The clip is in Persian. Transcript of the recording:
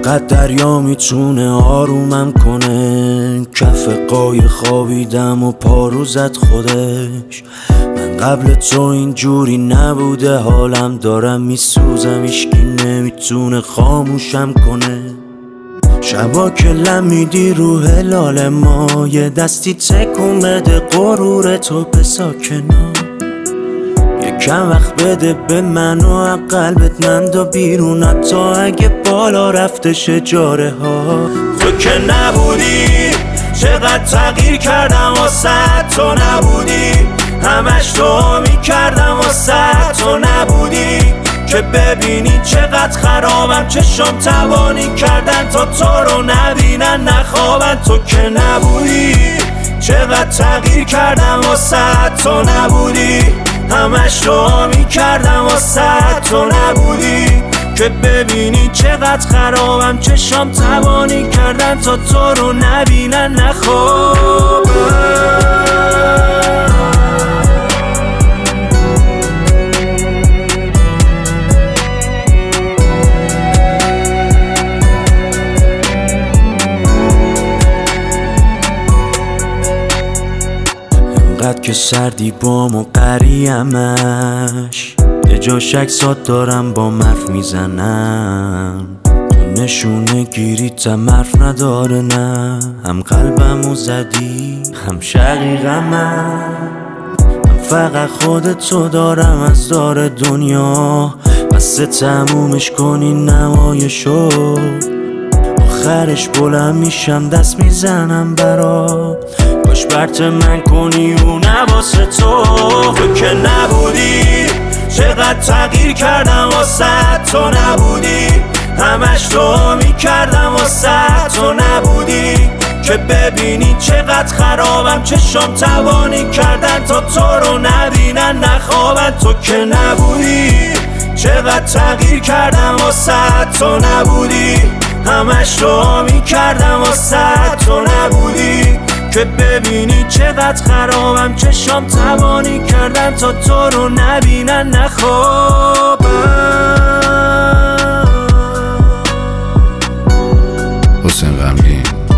انقدر دریا میتونه آرومم کنه، کف قای خوابیدم و پارو زد خودش. من قبل تو اینجوری نبوده، حالم دارم میسوزم، هیچکی نمیتونه خاموشم کنه. شبا که لم میدی رو هلال ما، یه دستی تکون بده غرور تو بساکنم. یکم وقت بده به من و قلبت مند و بیرون، حتی اگه بالا رفته شجاره ها. تو که نبودی چقدر تغییر کردم واسه تو نبودی، همش تو میکردم واسه تو نبودی. که ببینی چقدر خرابم، چشم توانی کردن تا تو رو نبینن نخوابن. تو که نبودی چقدر تغییر کردم واسه تو نبودی، همش تو میکردم واسه تو نبودی. که ببینی چقدر خرابم، چشم توانی کردن تا تو رو نبینن نخوابن. انقدر که سردی بام و قریمش، یه جا شکسات دارم با مرف میزنم. تو نشونه گیری حرف نداره نه، هم قلبمو زدی هم شقیقم. من فقط خودتو دارم از دار دنیا، بسه تمومش کنی نمایشو. آخرش بلند میشم دست میزنم برات، باش برت من کنی و نواسه تو. تو که نبودی چقدر تغییر کردم واسه تو نبودی، همش تو میکردم واسه تو نبودی. که ببینی چقدر خرابم، چشم توانی کردن تا تو رو نبینن نخوابن. تو که نبودی چقدر تغییر کردم واسه تو نبودی، همش تو میکردم واسه تو نبودی. که ببینی چقدر خرابم، چشم توانی کردن تا تو رو نبینن نخوابن. حسین غمگین